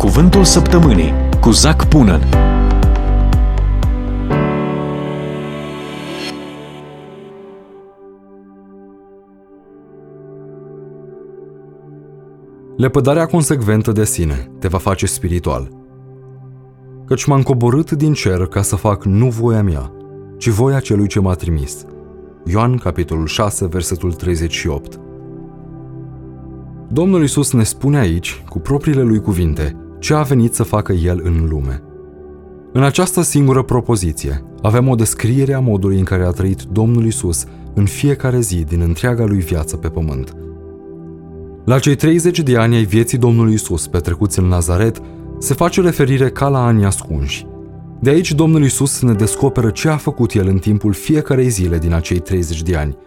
Cuvântul Săptămânii cu Zac Punan. Lepădarea consecventă de sine te va face spiritual. Căci m-am coborât din cer ca să fac nu voia mea, ci voia celui ce m-a trimis. Ioan, capitolul 6, versetul 38. Domnul Iisus ne spune aici, cu propriile lui cuvinte, ce a venit să facă El în lume. În această singură propoziție avem o descriere a modului în care a trăit Domnul Iisus în fiecare zi din întreaga lui viață pe pământ. La cei 30 de ani ai vieții Domnului Iisus petrecuți în Nazaret, se face referire ca la ani ascunși. De aici Domnul Iisus ne descoperă ce a făcut El în timpul fiecarei zile din acei 30 de ani.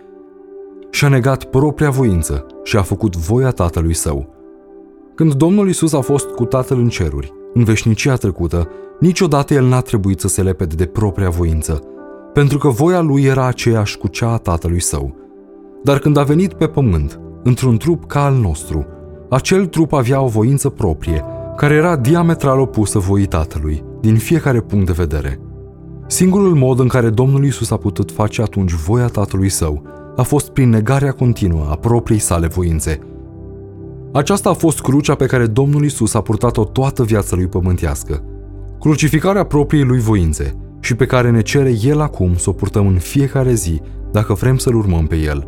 Și-a negat propria voință și a făcut voia Tatălui Său. Când Domnul Iisus a fost cu Tatăl în ceruri, în veșnicia trecută, niciodată El n-a trebuit să se lepede de propria voință, pentru că voia Lui era aceeași cu cea a Tatălui Său. Dar când a venit pe pământ, într-un trup ca al nostru, acel trup avea o voință proprie, care era diametral opusă voii Tatălui, din fiecare punct de vedere. Singurul mod în care Domnul Iisus a putut face atunci voia Tatălui Său a fost prin negarea continuă a propriei sale voințe. Aceasta a fost crucea pe care Domnul Iisus a purtat-o toată viața lui pământească. Crucificarea propriei lui voințe și pe care ne cere El acum să o purtăm în fiecare zi dacă vrem să-L urmăm pe El.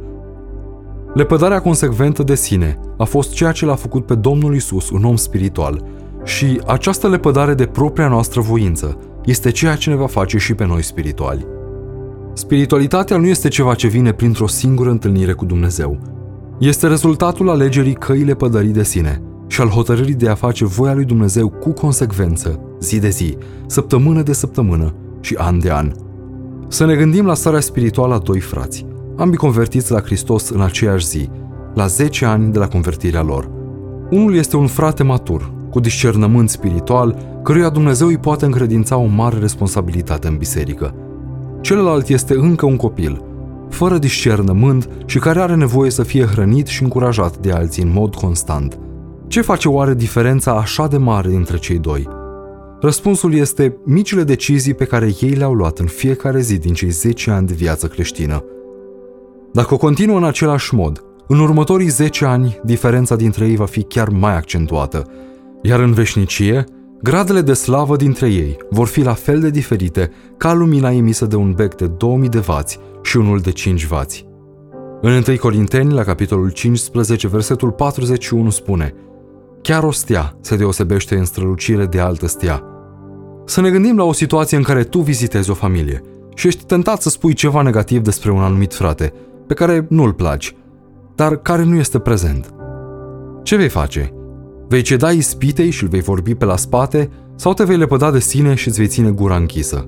Lepădarea consecventă de sine a fost ceea ce l-a făcut pe Domnul Iisus un om spiritual și această lepădare de propria noastră voință este ceea ce ne va face și pe noi spirituali. Spiritualitatea nu este ceva ce vine printr-o singură întâlnire cu Dumnezeu. Este rezultatul alegerii căii lepădării de sine și al hotărârii de a face voia lui Dumnezeu cu consecvență, zi de zi, săptămână de săptămână și an de an. Să ne gândim la starea spirituală a doi frați, ambii convertiți la Hristos în aceeași zi, la 10 ani de la convertirea lor. Unul este un frate matur, cu discernământ spiritual, căruia Dumnezeu îi poate încredința o mare responsabilitate în biserică. Celălalt este încă un copil, fără discernământ și care are nevoie să fie hrănit și încurajat de alții în mod constant. Ce face oare diferența așa de mare dintre cei doi? Răspunsul este micile decizii pe care ei le-au luat în fiecare zi din cei 10 ani de viață creștină. Dacă o continuă în același mod, în următorii 10 ani, diferența dintre ei va fi chiar mai accentuată, iar în veșnicie, gradele de slavă dintre ei vor fi la fel de diferite ca lumina emisă de un bec de 2000 de vați și unul de 5 vați. În 1 Corinteni, la capitolul 15, versetul 41 spune: chiar o stea se deosebește în strălucire de altă stea. Să ne gândim la o situație în care tu vizitezi o familie și ești tentat să spui ceva negativ despre un anumit frate, pe care nu-l placi, dar care nu este prezent. Ce vei face? Vei ceda ispitei și îl vei vorbi pe la spate sau te vei lepăda de sine și îți vei ține gura închisă?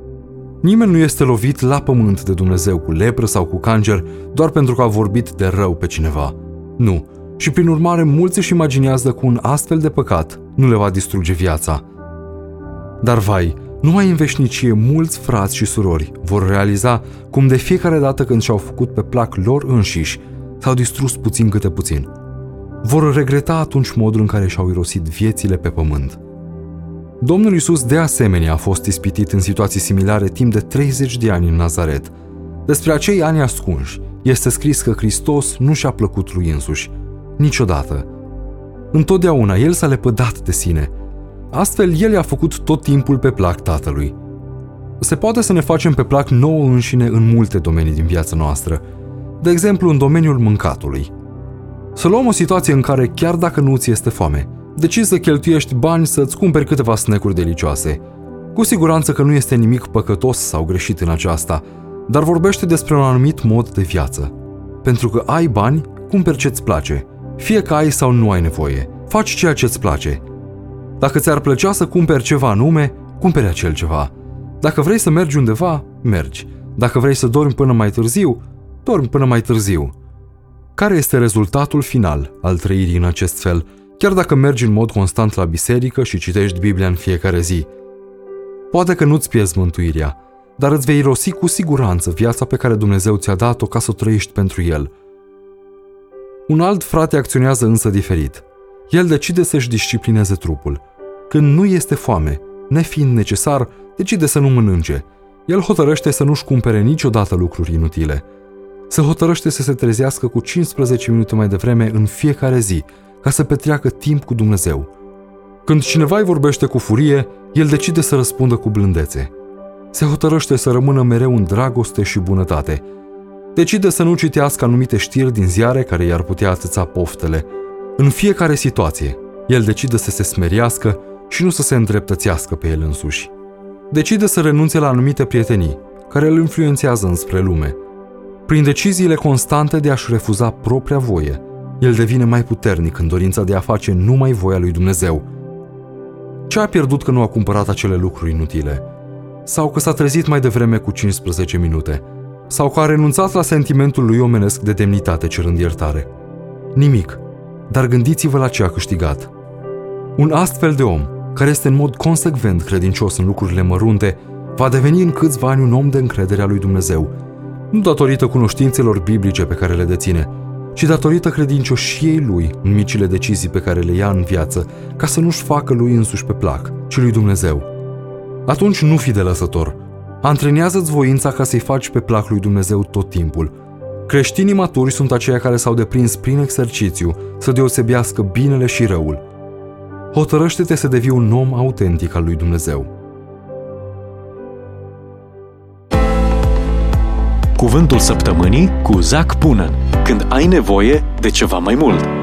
Nimeni nu este lovit la pământ de Dumnezeu cu lepră sau cu cancer doar pentru că a vorbit de rău pe cineva. Nu. Și prin urmare mulți își imaginează că un astfel de păcat nu le va distruge viața. Dar vai, numai în veșnicie mulți frați și surori vor realiza cum de fiecare dată când și-au făcut pe plac lor înșiși, s-au distrus puțin câte puțin. Vor regreta atunci modul în care și-au irosit viețile pe pământ. Domnul Iisus de asemenea a fost ispitit în situații similare timp de 30 de ani în Nazaret. Despre acei ani ascunși este scris că Hristos nu și-a plăcut lui însuși, niciodată. Întotdeauna El s-a lepădat de sine. Astfel, El i-a făcut tot timpul pe plac Tatălui. Se poate să ne facem pe plac nouă înșine în multe domenii din viața noastră, de exemplu în domeniul mâncatului. Să luăm o situație în care, chiar dacă nu ți este foame, decizi să cheltuiești bani să-ți cumperi câteva snack-uri delicioase. Cu siguranță că nu este nimic păcătos sau greșit în aceasta, dar vorbește despre un anumit mod de viață. Pentru că ai bani, cumperi ce-ți place. Fie că ai sau nu ai nevoie, faci ceea ce-ți place. Dacă ți-ar plăcea să cumperi ceva anume, cumperi acel ceva. Dacă vrei să mergi undeva, mergi. Dacă vrei să dormi până mai târziu, dormi până mai târziu. Care este rezultatul final al trăirii în acest fel, chiar dacă mergi în mod constant la biserică și citești Biblia în fiecare zi? Poate că nu-ți pierzi mântuirea, dar îți vei irosi cu siguranță viața pe care Dumnezeu ți-a dat-o ca să o trăiești pentru El. Un alt frate acționează însă diferit. El decide să-și disciplineze trupul. Când nu este foame, nefiind necesar, decide să nu mănânce. El hotărăște să nu-și cumpere niciodată lucruri inutile. Se hotărăște să se trezească cu 15 minute mai devreme în fiecare zi, ca să petreacă timp cu Dumnezeu. Când cineva îi vorbește cu furie, el decide să răspundă cu blândețe. Se hotărăște să rămână mereu în dragoste și bunătate. Decide să nu citească anumite știri din ziare care i-ar putea atâța poftele. În fiecare situație, el decide să se smeriască și nu să se îndreptățească pe el însuși. Decide să renunțe la anumite prietenii, care îl influențează înspre lume. Prin deciziile constante de a-și refuza propria voie, el devine mai puternic în dorința de a face numai voia lui Dumnezeu. Ce a pierdut că nu a cumpărat acele lucruri inutile? Sau că s-a trezit mai devreme cu 15 minute? Sau că a renunțat la sentimentul lui omenesc de demnitate cerând iertare? Nimic, dar gândiți-vă la ce a câștigat. Un astfel de om, care este în mod consecvent credincios în lucrurile mărunte, va deveni în câțiva ani un om de încredere a lui Dumnezeu, nu datorită cunoștințelor biblice pe care le deține, ci datorită credincioșiei lui în micile decizii pe care le ia în viață, ca să nu-și facă lui însuși pe plac, ci lui Dumnezeu. Atunci nu fi de lăsător. Antrenează-ți voința ca să-i faci pe plac lui Dumnezeu tot timpul. Creștinii maturi sunt aceia care s-au deprins prin exercițiu să deosebească binele și răul. Hotărăște-te să devii un om autentic al lui Dumnezeu. Cuvântul săptămânii cu Zac Punan. Când ai nevoie de ceva mai mult.